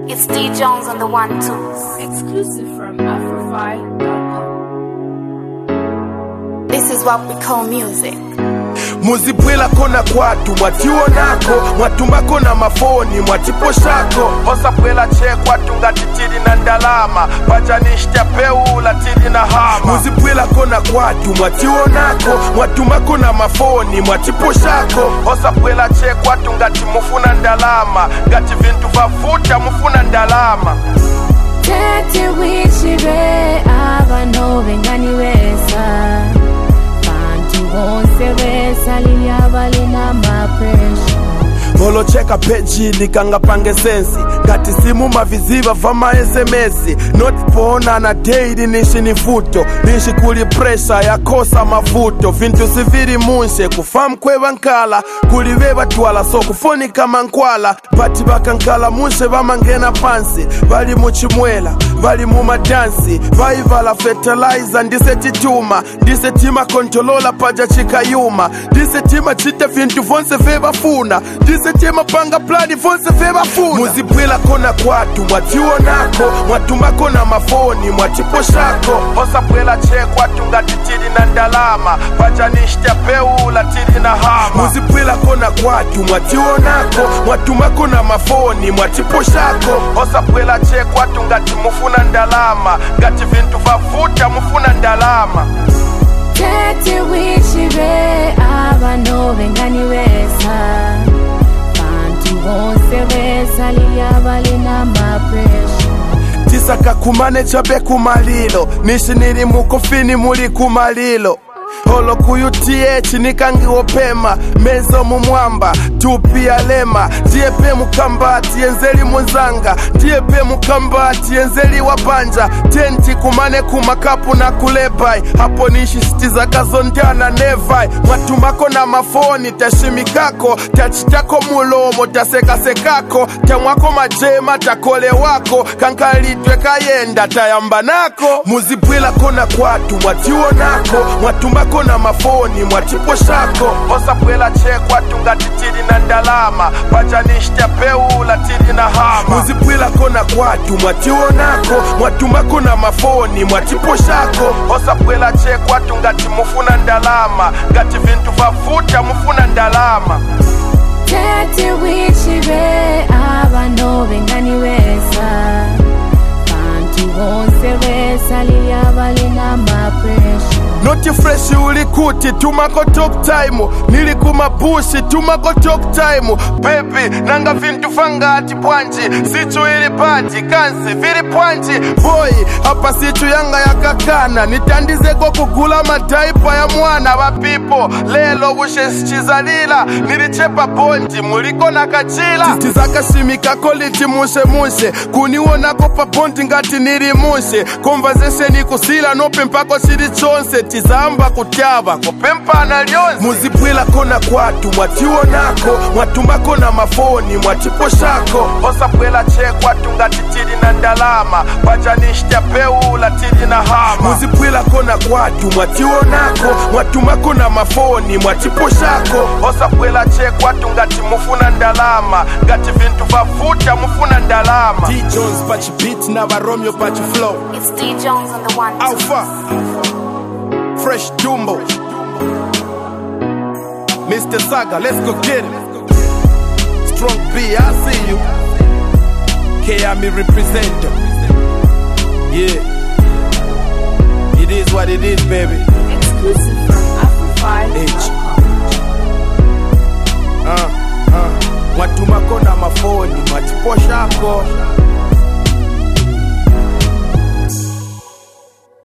It's D Jones on the 1-2. Exclusive from Afrofy.com. This is what we call music. Muzibwela kona kwatu mwationako mwatumako na mafoni mwatiposhako osabwela chekwatu ngati tili na ndalama pajanishtia peula tili na hama. Muzibwela kona kwatu mwationako mwatumako na mafoni mwatiposhako osabwela chekwatu ngati mufuna ndalama ngati vintu vafuta mufuna ndalama. Tete wichire abano benganiweza wonse besalilya balina mapresha Molocheka peji likanga pange sensi ngati simu maviziva vama SMS not pona na daily nishi ni futo nishi kuli pressure ya kosa mavuto vintu siviri munshe kufamu kweva nkala kuliveva twala so kufonika mankwala pati bakankala munshe vamangena pansi vali muchimwela vali mumadansi vaivala fertilizer ndise tituma ndise tima kontolola paja chikayuma ndise tima chite vintu vonse veva funa ndise tima panga plani vonse veva funa. Muzibwela kona kwatu mwationako mwatumako na mafoni mwatiposhako osabwela chekwatu ngati tili na ndalama pajanishtia peula tili na hama. Muzibwela kona kwatu mwationako mwatumako na mafoni mwatiposhako osabwela chekwatu ngati mufuna ndalama ngati vintu vafuta mufuna ndalama. Tete wichire abano benganiweza wonse besalilya balina mapresha tisaka kumane chabe kumalilo nishi nili mukofini muli kumalilo holo kuyuth nikangiwopema mezo mumwamba tupi alema tiepe mukambati enzeli munzanga tiepe mukambati enzeli wabanja tenti kumane kumakapu na kulebai hapo nishi sitiza kazondana nevai mwatumako na mafoni tashimikako tachitako mulomo tasekasekako tamwako majema takole wako kankalitwe kayenda tayambanako. Muzibwela kona kwatu mwationako mwatumako na mafoni mwatiposhako osabwela chekwatu ngati tili na ndalama pajanishtia peula tili na hama. Muzibwela kona kwatu mwationako mwatumako na mafoni mwatiposhako osabwela chekwatu ngati mufuna ndalama ngati vintu vafuta mufuna ndalama. Tete wichire abano benganiweza wonse besalilya balina mapresha Noti fresh ulikuti tumako talk time nili kumabushi tumako talk time baby nanga vintu fangati pwanji sichu ili pati kansi vili pwanji boy hapa sichu yanga yakakana nitandizeko kugula mataipa ya mwana wa pipo lelo bushe chizalila nilichepa bonji muliko na kachila tizaka shimika koliti mushe kuniwonako pa bondi ngati nili mushe conversation ikusila nope mpako chili chonse tizamba kutyaba kupempa na lyonse. Muzibwela kona kwatu mwationako mwatumako na mafoni mwatiposhako osabwela chekwatu ngati tili na ndalama pajanishtia peula tili na hama. Muzibwela kona kwatu mwationako mwatumako na mafoni mwatiposhako osabwela chekwatu ngati mufuna ndalama ngati vintu vafuta mufuna ndalama. D Jones pachi beat na Romeo pachi flow. It's D Jones on the 1-2. Alpha Fresh Jumbo Mr. Saga, let's go get him. Strong B, I see you. K.I.M.E. representer. Yeah, it is what it is, baby. Exclusive from Afrofy.com. Mwatumako na mafoni mwatiposhako